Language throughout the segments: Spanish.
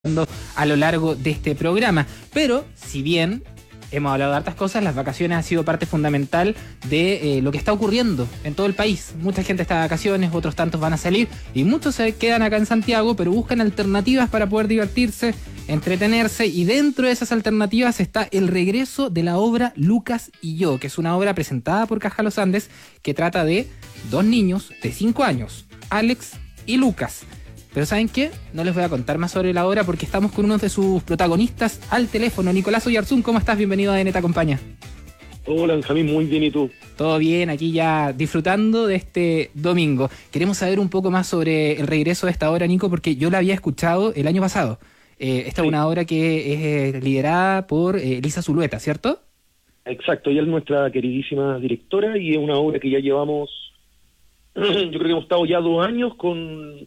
a lo largo de este programa. Pero, si bien hemos hablado de hartas cosas, las vacaciones han sido parte fundamental de lo que está ocurriendo en todo el país. Mucha gente está de vacaciones, otros tantos van a salir y muchos se quedan acá en Santiago, pero buscan alternativas para poder divertirse, entretenerse, y dentro de esas alternativas está el regreso de la obra Lucas y yo, que es una obra presentada por Caja Los Andes que trata de dos niños de 5 años, Alex y Lucas. Pero ¿saben qué? No les voy a contar más sobre la obra porque estamos con uno de sus protagonistas al teléfono. Nicolás Oyarzún, ¿cómo estás? Bienvenido a DN Acompaña. Hola, Benjamín, muy bien, ¿y tú? Todo bien, aquí ya disfrutando de este domingo. Queremos saber un poco más sobre el regreso de esta obra, Nico, porque yo la había escuchado el año pasado. Esta es una obra que es liderada por Elisa Zulueta, ¿cierto? Exacto, ella es nuestra queridísima directora y es una obra que ya llevamos, yo creo que hemos estado ya 2 años con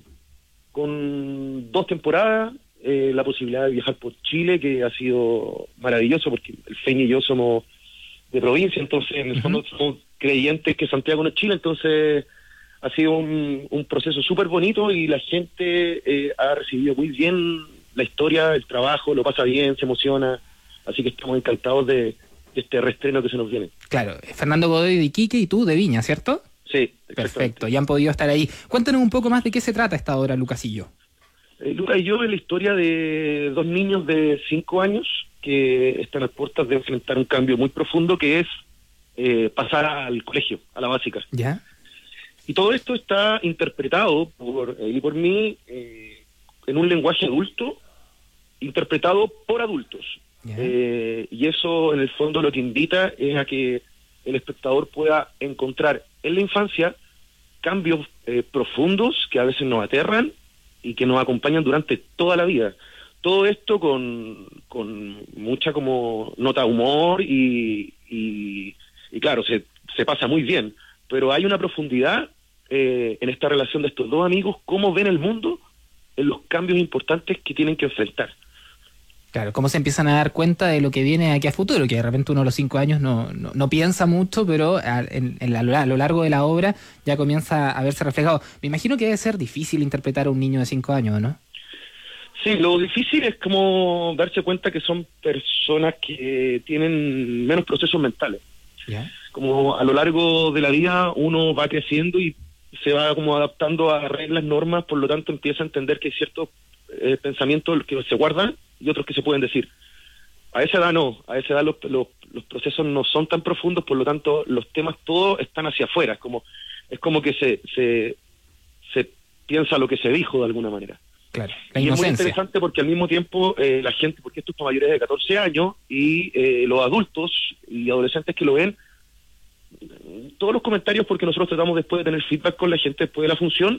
2 temporadas, la posibilidad de viajar por Chile, que ha sido maravilloso porque el Feña y yo somos de provincia, entonces en el fondo somos creyentes que Santiago no es Chile, entonces ha sido un proceso súper bonito y la gente ha recibido muy bien la historia, el trabajo, lo pasa bien, se emociona, así que estamos encantados de este reestreno que se nos viene. Claro, Fernando Godoy de Iquique y tú de Viña, ¿cierto? Sí, perfecto, ya han podido estar ahí. Cuéntanos un poco más de qué se trata esta obra, Lucas y yo. Lucas y yo es la historia de 2 niños de 5 años que están a puertas de enfrentar un cambio muy profundo que es pasar al colegio, a la básica. ¿Ya? Y todo esto está interpretado por él y por mí en un lenguaje adulto, interpretado por adultos. Y eso en el fondo lo que invita es a que el espectador pueda encontrar en la infancia cambios profundos que a veces nos aterran y que nos acompañan durante toda la vida. Todo esto con mucha como nota de humor y claro, se pasa muy bien, pero hay una profundidad en esta relación de estos dos amigos, cómo ven el mundo en los cambios importantes que tienen que enfrentar. Claro, cómo se empiezan a dar cuenta de lo que viene aquí a futuro, que de repente uno a los 5 años no piensa mucho, pero a lo largo de la obra ya comienza a verse reflejado. Me imagino que debe ser difícil interpretar a un niño de 5 años, ¿no? Sí, lo difícil es como darse cuenta que son personas que tienen menos procesos mentales. ¿Ya? Como a lo largo de la vida uno va creciendo y se va como adaptando a reglas, normas, por lo tanto empieza a entender que hay ciertos pensamientos que se guardan y otros que se pueden decir. A esa edad no, a esa edad los procesos no son tan profundos, por lo tanto los temas todos están hacia afuera, es como que se piensa lo que se dijo de alguna manera. Claro, la y inocencia. Es muy interesante porque al mismo tiempo la gente, porque esto es para mayores de 14 años y los adultos y adolescentes que lo ven, todos los comentarios, porque nosotros tratamos después de tener feedback con la gente después de la función,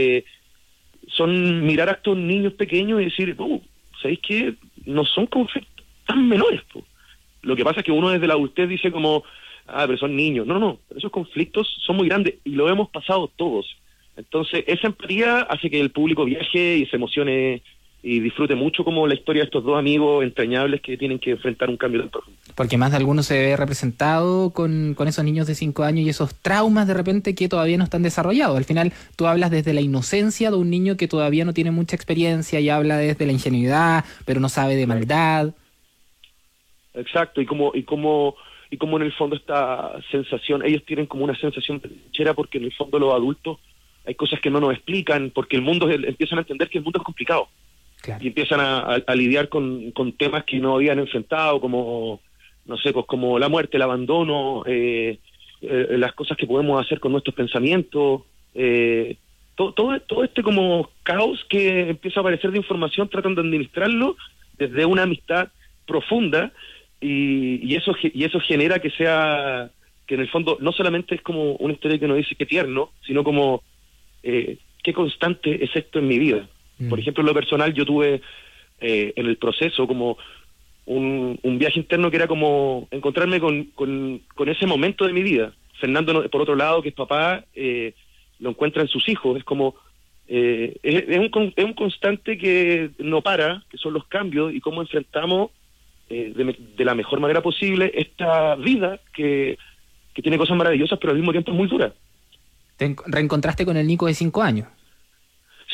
son mirar a estos niños pequeños y decir, ¿sabéis qué? No son conflictos tan menores. Lo que pasa es que uno desde la adultez dice como, pero son niños. No, esos conflictos son muy grandes y lo hemos pasado todos. Entonces, esa empatía hace que el público viaje y se emocione y disfrute mucho como la historia de estos dos amigos entrañables que tienen que enfrentar un cambio tan profundo. Porque más de alguno se ve representado con esos niños de 5 años y esos traumas de repente que todavía no están desarrollados. Al final tú hablas desde la inocencia de un niño que todavía no tiene mucha experiencia y habla desde la ingenuidad, pero no sabe de maldad. Exacto, y como en el fondo esta sensación, ellos tienen como una sensación de trinchera porque en el fondo los adultos hay cosas que no nos explican, porque el mundo, empiezan a entender que el mundo es complicado. Claro. Y empiezan a lidiar con temas que no habían enfrentado, como, no sé, pues como la muerte, el abandono, las cosas que podemos hacer con nuestros pensamientos, todo este como caos que empieza a aparecer de información, tratan de administrarlo desde una amistad profunda y eso genera que en el fondo no solamente es como una historia que nos dice qué tierno, sino como qué constante es esto en mi vida. Por ejemplo, en lo personal yo tuve en el proceso como un viaje interno que era como encontrarme con ese momento de mi vida. Fernando, por otro lado, que es papá, lo encuentra en sus hijos. Es como es un constante que no para, que son los cambios y cómo enfrentamos de la mejor manera posible esta vida que tiene cosas maravillosas, pero al mismo tiempo es muy dura. ¿Te reencontraste con el Nico de 5 años?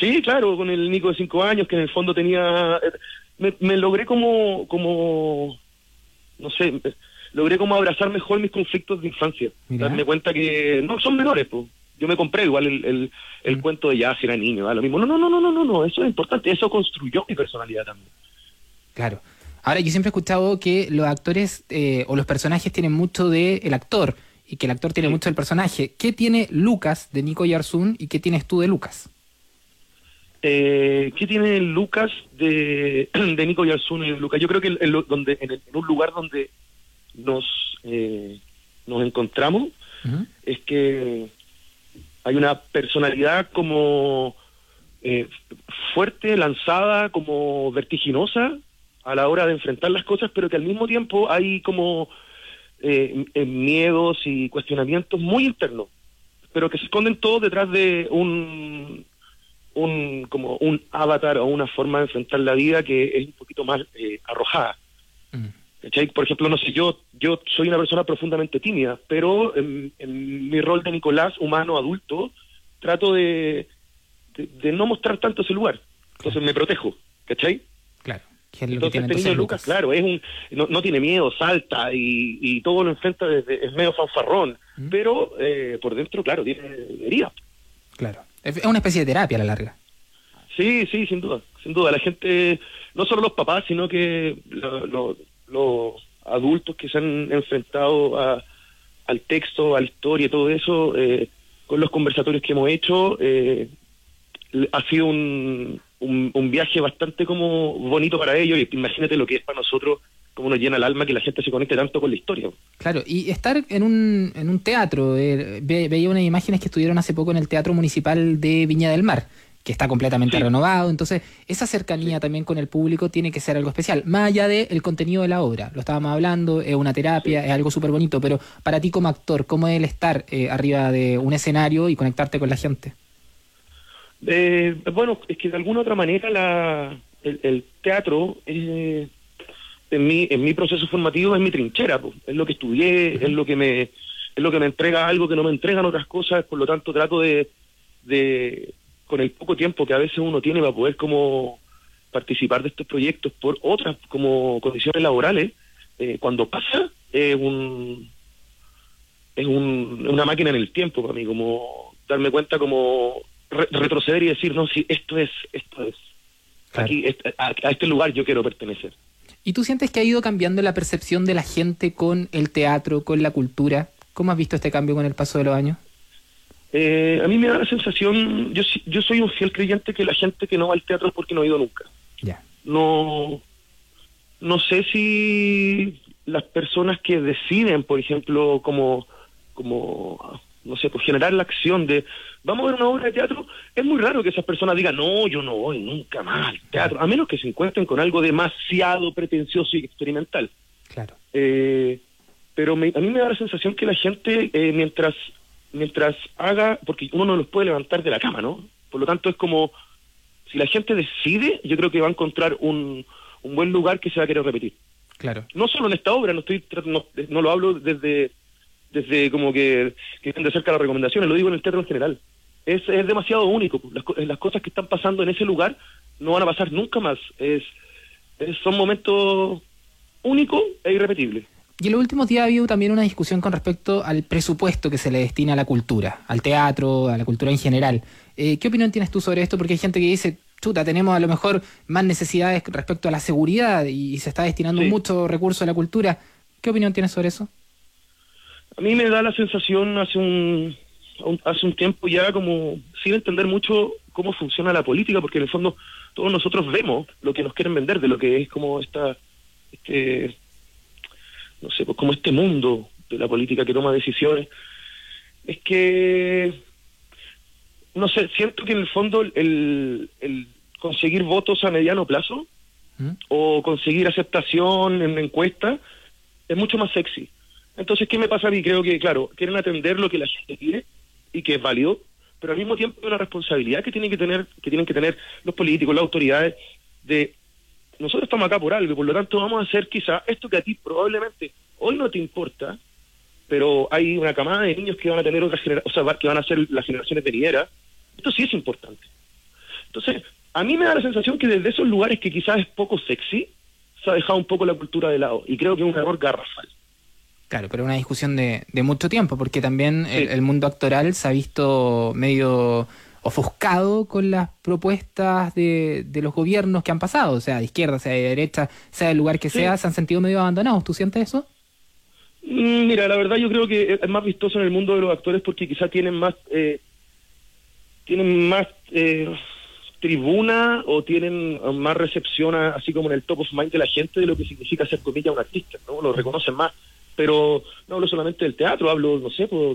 Sí, claro, con el Nico de 5 años, que en el fondo tenía... Me logré como, no sé, logré como abrazar mejor mis conflictos de infancia. Mirá. Darme cuenta que no son menores, pues. Yo me compré igual el cuento de ya, si era niño, da lo mismo. No, eso es importante, eso construyó mi personalidad también. Claro. Ahora, yo siempre he escuchado que los actores o los personajes tienen mucho del actor y que el actor tiene mucho del personaje. ¿Qué tiene Lucas de Nico Yarzáun y qué tienes tú de Lucas? ¿Qué tiene Lucas de Nico Yarzáun y de Lucas? Yo creo que en un lugar donde nos encontramos es que hay una personalidad como fuerte, lanzada, como vertiginosa a la hora de enfrentar las cosas, pero que al mismo tiempo hay como miedos y cuestionamientos muy internos, pero que se esconden todos detrás de como un avatar o una forma de enfrentar la vida que es un poquito más arrojada. ¿Cachai? Por ejemplo, no sé, yo soy una persona profundamente tímida, pero en mi rol de Nicolás, humano, adulto, trato de no mostrar tanto ese lugar. Entonces me protejo, ¿cachai? Claro. ¿Qué es lo Entonces que tiene este niño Lucas, claro, no tiene miedo, salta y todo lo enfrenta es medio fanfarrón, pero por dentro, claro, tiene herida. Claro. Es una especie de terapia a la larga. Sí, sin duda. La gente, no solo los papás, sino que los adultos que se han enfrentado al texto, a la historia y todo eso, con los conversatorios que hemos hecho, ha sido un viaje bastante como bonito para ellos, y imagínate lo que es para nosotros, cómo nos llena el alma que la gente se conecte tanto con la historia. Claro, y estar en un teatro, veía unas imágenes que estuvieron hace poco en el Teatro Municipal de Viña del Mar, que está completamente renovado, entonces esa cercanía también con el público tiene que ser algo especial, más allá del contenido de la obra. Lo estábamos hablando, es una terapia, es algo súper bonito, pero para ti como actor, ¿cómo es el estar arriba de un escenario y conectarte con la gente? Bueno, es que de alguna otra manera el teatro en mi proceso formativo es mi trinchera, pues. Es lo que estudié, es lo que me entrega algo que no me entregan otras cosas, por lo tanto trato de con el poco tiempo que a veces uno tiene para poder como participar de estos proyectos por otras como condiciones laborales, cuando pasa es una máquina en el tiempo para mí, como darme cuenta, como retroceder y decir, no, sí, esto es claro. aquí, a este lugar yo quiero pertenecer. ¿Y tú sientes que ha ido cambiando la percepción de la gente con el teatro, con la cultura? ¿Cómo has visto este cambio con el paso de los años? A mí me da la sensación, yo soy un fiel creyente que la gente que no va al teatro es porque no ha ido nunca. Ya. No sé si las personas que deciden, por ejemplo, como no sé, pues generar la acción de vamos a ver una obra de teatro, es muy raro que esas personas digan, no, yo no voy nunca más al teatro, a menos que se encuentren con algo demasiado pretencioso y experimental. Claro. Pero a mí me da la sensación que la gente, mientras haga, porque uno no los puede levantar de la cama, ¿no? Por lo tanto es como, si la gente decide, yo creo que va a encontrar un buen lugar que se va a querer repetir. Claro. No solo en esta obra, no lo hablo desde como que estén de cerca las recomendaciones, lo digo en el teatro en general. Es demasiado único. Las cosas que están pasando en ese lugar no van a pasar nunca más. Son momentos únicos e irrepetibles. Y en los últimos días ha habido también una discusión con respecto al presupuesto que se le destina a la cultura, al teatro, a la cultura en general. ¿Qué opinión tienes tú sobre esto? Porque hay gente que dice, chuta, tenemos a lo mejor más necesidades respecto a la seguridad y se está destinando mucho recurso a la cultura. ¿Qué opinión tienes sobre eso? A mí me da la sensación hace un tiempo ya como sin entender mucho cómo funciona la política, porque en el fondo todos nosotros vemos lo que nos quieren vender de lo que es como no sé, pues como este mundo de la política que toma decisiones. Es que, no sé, siento que en el fondo el conseguir votos a mediano plazo o conseguir aceptación en la encuesta es mucho más sexy. Entonces, ¿qué me pasa a mí? Creo que, claro, quieren atender lo que la gente quiere y que es válido, pero al mismo tiempo hay una responsabilidad que tienen que tener los políticos, las autoridades, de nosotros estamos acá por algo, y por lo tanto vamos a hacer quizá esto que a ti probablemente hoy no te importa, pero hay una camada de niños que van a tener que van a ser las generaciones venideras. Esto sí es importante. Entonces, a mí me da la sensación que desde esos lugares que quizás es poco sexy, se ha dejado un poco la cultura de lado, y creo que es un error garrafal. Claro, pero una discusión de mucho tiempo, porque también Sí. el mundo actoral se ha visto medio ofuscado con las propuestas de los gobiernos que han pasado, sea de izquierda, sea de derecha, sea del lugar que Sí. sea, se han sentido medio abandonados. ¿Tú sientes eso? Mira, la verdad yo creo que es más vistoso en el mundo de los actores porque quizá tienen más tribuna o tienen más recepción así como en el top of mind de la gente de lo que significa ser, comillas, un artista, ¿no? Lo reconocen más. Pero no hablo solamente del teatro, hablo, no sé, pues,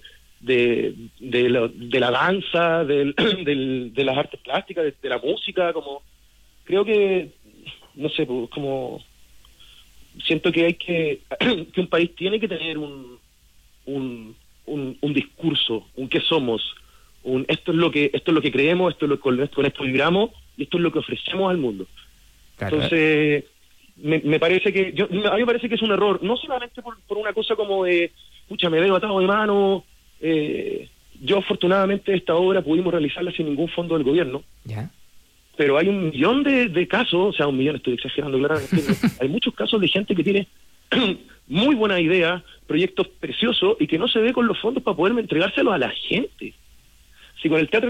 de la danza, de las artes plásticas, de la música, como creo que, no sé, pues, como siento que hay que un país tiene que tener un discurso, un qué somos, esto es lo que creemos, esto es con esto vibramos y esto es lo que ofrecemos al mundo. Claro. Entonces me parece que a mí me parece que es un error, no solamente por una cosa como de pucha, me veo atado de mano. Yo afortunadamente esta obra pudimos realizarla sin ningún fondo del gobierno. ¿Ya? Pero hay 1 millón de casos, o sea, 1 millón, estoy exagerando claramente, hay muchos casos de gente que tiene muy buena idea, proyectos preciosos, y que no se ve con los fondos para poder entregárselos a la gente. Si con el teatro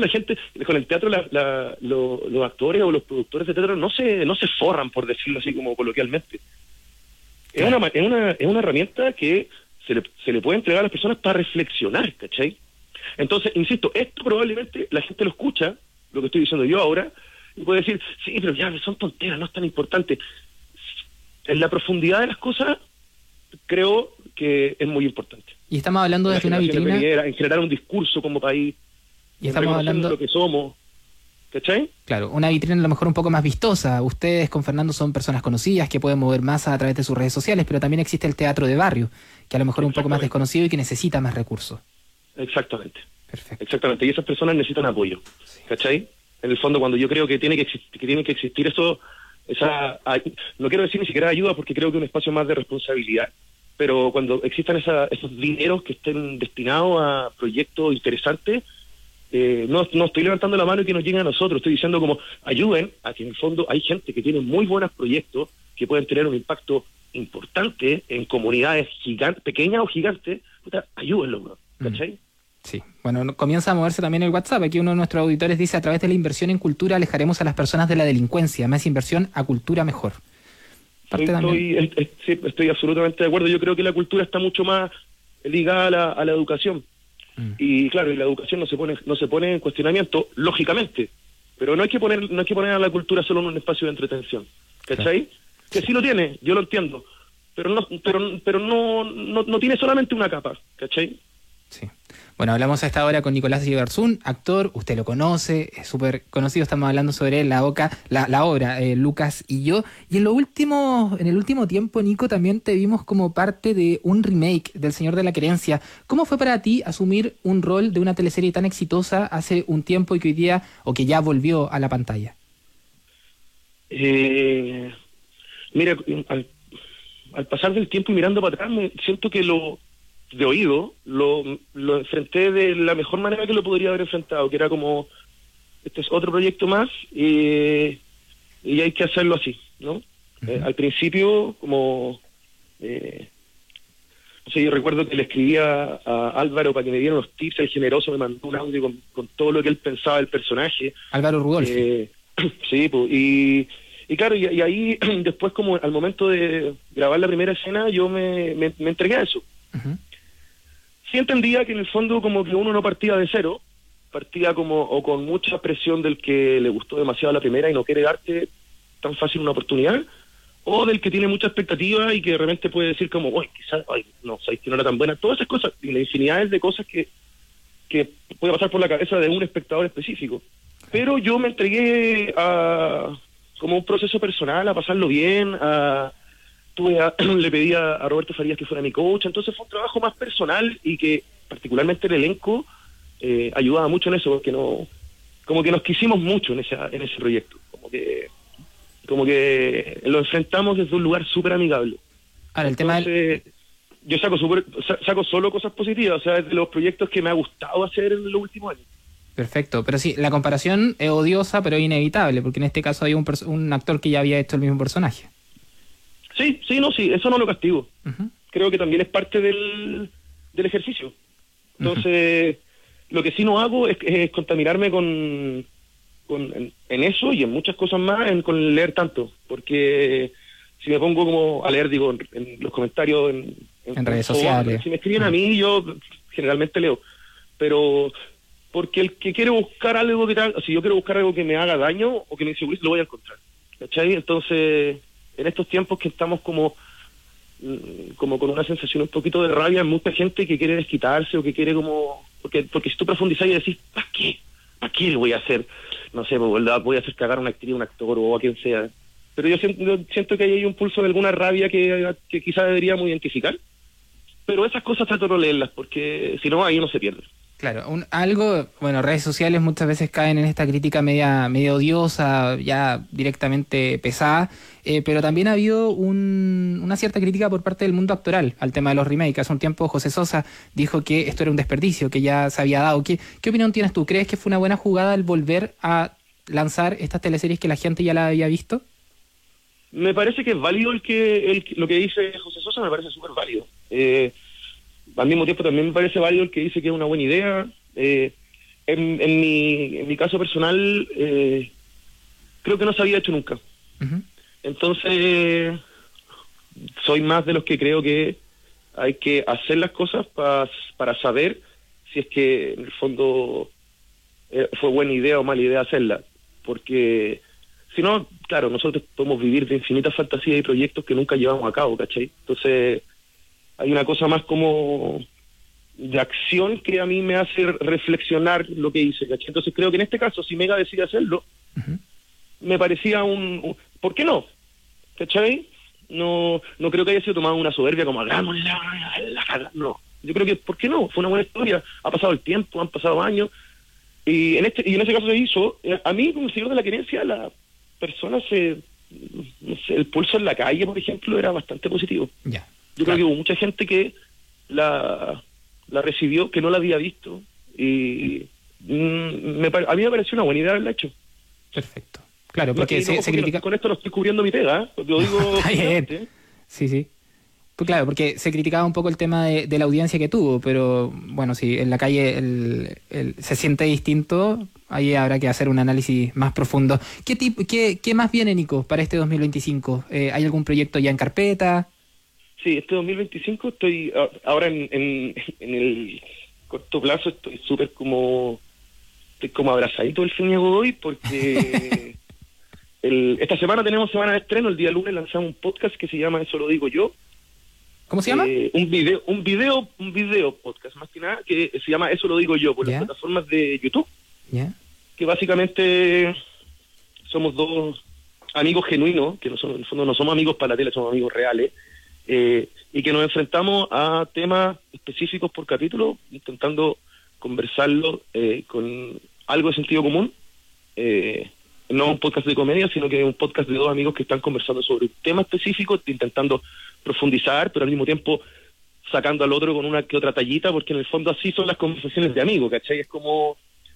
los actores o los productores de teatro no se forran, por decirlo así como coloquialmente. Es una herramienta que se le puede entregar a las personas para reflexionar, ¿cachai? Entonces, insisto, esto probablemente la gente lo escucha, lo que estoy diciendo yo ahora, y puede decir, sí, pero ya son tonteras, no es tan importante. En la profundidad de las cosas, creo que es muy importante. Y estamos hablando desde una vitrina. En generar un discurso como país, Y estamos hablando de lo que somos, ¿cachai? Claro, una vitrina a lo mejor un poco más vistosa. Ustedes con Fernando son personas conocidas que pueden mover masa a través de sus redes sociales, pero también existe el teatro de barrio, que a lo mejor es un poco más desconocido y que necesita más recursos. Exactamente. Perfecto. Exactamente, y esas personas necesitan apoyo, ¿cachai? En el fondo, cuando yo creo que tiene que existir eso, no quiero decir ni siquiera ayuda, porque creo que es un espacio más de responsabilidad, pero cuando existan esos dineros que estén destinados a proyectos interesantes, no estoy levantando la mano y que nos lleguen a nosotros, estoy diciendo como ayuden a que en el fondo hay gente que tiene muy buenos proyectos que pueden tener un impacto importante en comunidades pequeñas o gigantes. Puta, ayúdenlo, ¿cachai? Sí, bueno, comienza a moverse también el WhatsApp. Aquí uno de nuestros auditores dice: a través de la inversión en cultura alejaremos a las personas de la delincuencia, más inversión a cultura mejor. Estoy absolutamente de acuerdo. Yo creo que la cultura está mucho más ligada a la educación. Y claro, y la educación no se pone en cuestionamiento, lógicamente, pero no hay que poner a la cultura solo en un espacio de entretención, ¿cachai? Claro. Que sí lo tiene, yo lo entiendo, pero no tiene solamente una capa, ¿cachai? Sí. Bueno, hablamos a esta hora con Nicolás Yegarzún, actor, usted lo conoce, es súper conocido, estamos hablando sobre la obra Lucas y yo. Y en el último tiempo, Nico, también te vimos como parte de un remake del Señor de la Querencia. ¿Cómo fue para ti asumir un rol de una teleserie tan exitosa hace un tiempo y que hoy día, o que ya volvió a la pantalla? Mira, al pasar del tiempo y mirando para atrás, siento que de oído, lo enfrenté de la mejor manera que lo podría haber enfrentado, que era como, este es otro proyecto más y hay que hacerlo así, ¿no? Uh-huh. Al principio, como, yo recuerdo que le escribía a Álvaro para que me diera unos tips, el generoso me mandó un audio con todo lo que él pensaba del personaje. Álvaro Rudolfi. Sí, pues, y claro, y ahí después, como al momento de grabar la primera escena, yo me entregué a eso. Uh-huh. Sí entendía que en el fondo como que uno no partía de cero, partía o con mucha presión del que le gustó demasiado la primera y no quiere darte tan fácil una oportunidad, o del que tiene mucha expectativa y que de repente puede decir como, uy, quizás, no, sabes que no era tan buena. Todas esas cosas, y la infinidad de cosas que puede pasar por la cabeza de un espectador específico. Pero yo me entregué como un proceso personal, a pasarlo bien, le pedí a Roberto Farías que fuera mi coach, entonces fue un trabajo más personal y que particularmente el elenco ayudaba mucho en eso, porque como que nos quisimos mucho en ese proyecto, como que lo enfrentamos desde un lugar súper amigable. Ahora, el tema yo saco solo cosas positivas, o sea, es de los proyectos que me ha gustado hacer en los últimos años. Perfecto, pero sí, la comparación es odiosa, pero es inevitable, porque en este caso hay un actor que ya había hecho el mismo personaje. Sí, eso no lo castigo. Uh-huh. Creo que también es parte del ejercicio. Entonces, lo que sí no hago es contaminarme en eso y en muchas cosas más con leer tanto, porque si me pongo como a leer, digo, en los comentarios, en redes sociales, si me escriben a mí, yo generalmente leo, pero porque el que quiere buscar algo si yo quiero buscar algo que me haga daño o que me insegurice, lo voy a encontrar, ¿cachai? Entonces, en estos tiempos que estamos como con una sensación un poquito de rabia, hay mucha gente que quiere desquitarse o que quiere porque si tú profundizas y decís, ¿para qué? ¿Para qué le voy a hacer? No sé, voy a hacer cagar a una actriz, un actor o a quien sea. Pero yo siento que hay un pulso de alguna rabia que quizás deberíamos identificar. Pero esas cosas trato de no leerlas, porque si no, ahí uno se pierde. Claro, redes sociales muchas veces caen en esta crítica media odiosa, ya directamente pesada, pero también ha habido una cierta crítica por parte del mundo actoral al tema de los remakes. Hace un tiempo José Sosa dijo que esto era un desperdicio, que ya se había dado. ¿Qué opinión tienes tú? ¿Crees que fue una buena jugada el volver a lanzar estas teleseries que la gente ya la había visto? Me parece que es válido lo que dice José Sosa, me parece súper válido. Al mismo tiempo también me parece válido el que dice que es una buena idea. En mi caso personal, creo que no se había hecho nunca. Uh-huh. Entonces, soy más de los que creo que hay que hacer las cosas para saber si es que en el fondo fue buena idea o mala idea hacerla. Porque si no, claro, nosotros podemos vivir de infinitas fantasías y proyectos que nunca llevamos a cabo, ¿cachai? Entonces, hay una cosa más como de acción que a mí me hace reflexionar lo que hice, ¿cachai? Entonces creo que en este caso, si Mega decide hacerlo, uh-huh, me parecía ¿por qué no? ¿Cachai? No creo que haya sido tomado una soberbia como hagámosla, no. Yo creo que, ¿por qué no? Fue una buena historia, ha pasado el tiempo, han pasado años, y en ese caso se hizo. A mí, como señor de la querencia, la persona no sé, el pulso en la calle, por ejemplo, era bastante positivo. Ya. Yo creo que hubo mucha gente que la recibió, que no la había visto, y a mí me pareció una buena idea haberla hecho. Perfecto. Claro, porque se critica... Con esto no estoy cubriendo mi pega, lo digo... Está bien. Sí. Pues claro, porque se criticaba un poco el tema de la audiencia que tuvo, pero bueno, si en la calle se siente distinto, ahí habrá que hacer un análisis más profundo. ¿Qué más viene, Nico, para este 2025? ¿Hay algún proyecto ya en carpeta? Sí, este 2025 estoy ahora en el corto plazo, estoy como abrazadito del Feña Godoy, porque esta semana tenemos semana de estreno. El día lunes lanzamos un podcast que se llama Eso lo digo yo. ¿Cómo se llama? Un video podcast, más que nada, que se llama Eso lo digo yo, por las plataformas de YouTube. Que básicamente somos dos amigos genuinos, que en el fondo no somos amigos para la tele, somos amigos reales, y que nos enfrentamos a temas específicos por capítulo, intentando conversarlo con algo de sentido común. No un podcast de comedia, sino que un podcast de dos amigos que están conversando sobre un tema específico, intentando profundizar, pero al mismo tiempo sacando al otro con una que otra tallita, porque en el fondo así son las conversaciones de amigos, ¿cachai? Es como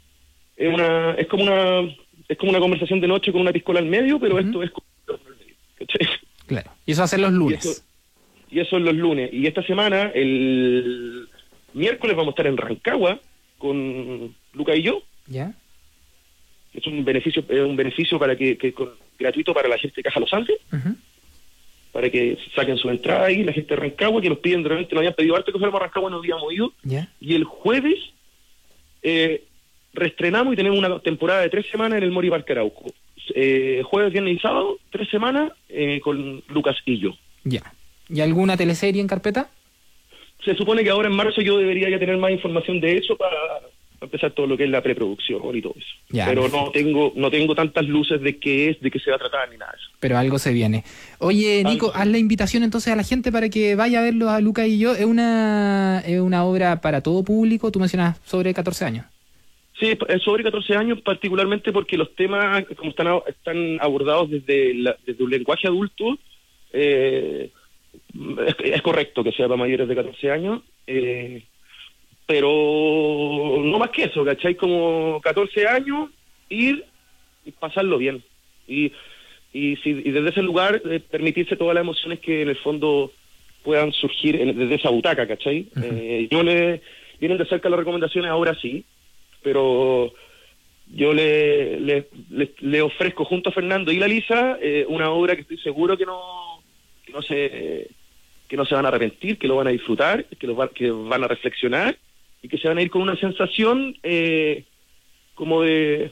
una conversación de noche con una piscola al medio, pero esto es como al medio, ¿cachai? Claro. Y eso hacer los lunes. Y eso es los lunes. Y esta semana, el miércoles, vamos a estar en Rancagua con Luca y yo. ¿Ya? Es un beneficio para gratuito para la gente de Caja Los Andes, para que saquen su entrada ahí, la gente de Rancagua, que nos piden, realmente nos habían pedido arte que fuéramos a Rancagua, no habíamos ido. ¿Ya? Y el jueves reestrenamos y tenemos una temporada de 3 semanas en el Mori Parque Arauco. Jueves, viernes y sábado, 3 semanas con Lucas y yo. Ya. ¿Y alguna teleserie en carpeta? Se supone que ahora en marzo yo debería ya tener más información de eso para empezar todo lo que es la preproducción y todo eso. Ya, pero perfecto. no tengo tantas luces de qué se va a tratar ni nada de eso. Pero algo se viene. Oye, Nico, haz la invitación entonces a la gente para que vaya a verlo a Luca y yo. Es una obra para todo público. Tú mencionas sobre 14 años. Sí, es sobre 14 años, particularmente porque los temas, como están abordados desde un lenguaje adulto, es correcto que sea para mayores de 14 años. pero no más que eso, ¿cachai? Como 14 años, ir y pasarlo bien. Y desde ese lugar permitirse todas las emociones que en el fondo puedan surgir desde esa butaca, ¿cachai? Vienen de cerca las recomendaciones, ahora sí, pero yo le ofrezco junto a Fernando y la Lisa una obra que estoy seguro que no se van a arrepentir, que lo van a disfrutar, que van a reflexionar y que se van a ir con una sensación como de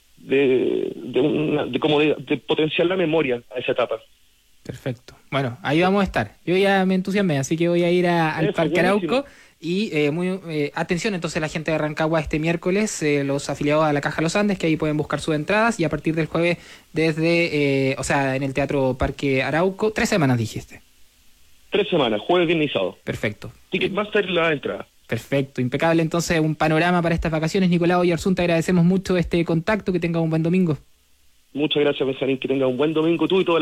potenciar la memoria a esa etapa. Perfecto. Bueno, ahí vamos a estar. Yo ya me entusiasmé, así que voy a ir al Parque Arauco. Y atención entonces la gente de Rancagua este miércoles, los afiliados a la Caja Los Andes, que ahí pueden buscar sus entradas, y a partir del jueves desde, en el Teatro Parque Arauco, 3 semanas dijiste. 3 semanas, jueves, viernes y sábado. Perfecto. Ticketmaster la entrada. Perfecto, impecable. Entonces, un panorama para estas vacaciones. Nicolau Oyarzún, te agradecemos mucho este contacto, que tengas un buen domingo. Muchas gracias, Benjamín, que tengas un buen domingo tú y toda la